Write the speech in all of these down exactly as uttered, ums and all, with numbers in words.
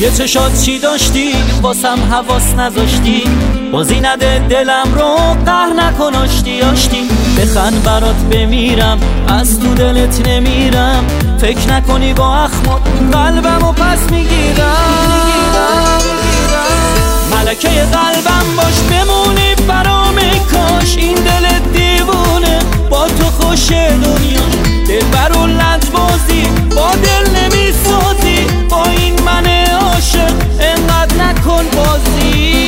توی چشات چی داشتی واسم حواس نذاشتی، بازی نده دلم رو قهر نکن آشتی آشتی. بخند برات بمیرم از تو دلت نمیرم، فکر نکنی با اخمات قلبمو پس میگیرم. ملکه قلبم باش بمونی برام کاش، این دلت دیوونه با تو خوش دنیاش. دل برو لنج بازی با دل نمیسازی، با این من عاشق انقدر نکن بازی.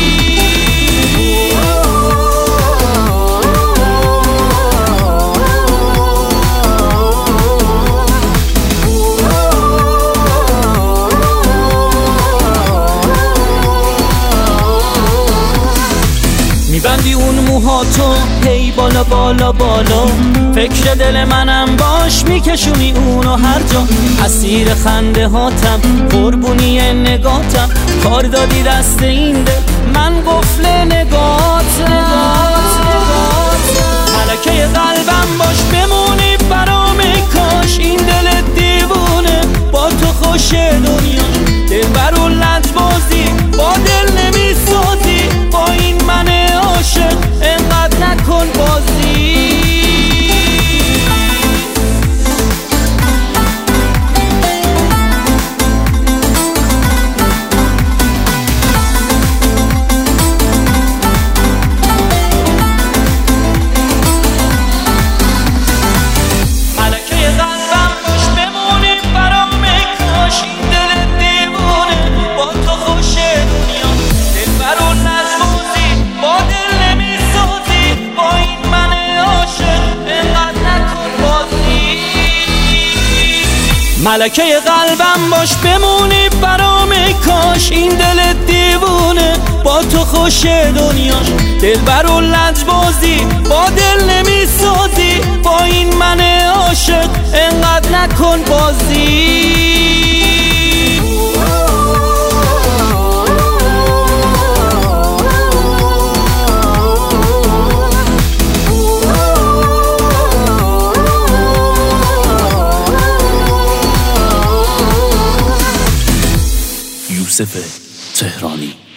میبندی اون موهاتو هی بالا بالا بالا، فکر دل منم باش میکشونی اونو هر جا. اسیر خنده هاتم قربونی نگاتم، کار دادی دست این دل من قفل نگات نگات نگات. ملکه قلبم باش بمونی برام کاش، این دل دیوونه با تو خوش دنیاش. دل برو لنج بازی با دل نمیسازی، با این من عاشق انقدر نکن بازی. ملکه قلبم باش بمونی برام کاش، این دل دیوونه با تو خوش دنیاش. دل برو لنج بازی با دل نمیسازی، با این من عاشق انقدر نکن بازی. یوسف تهرانی.